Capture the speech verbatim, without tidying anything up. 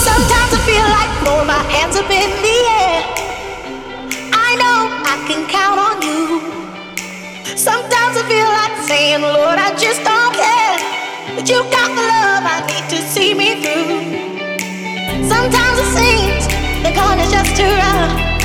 Sometimes I feel like throwing my hands up in the air. I know I can count on you. Sometimes I feel like saying, Lord, I just don't care. But you got the love I need to see me through. Sometimes it seems the going is just too rough.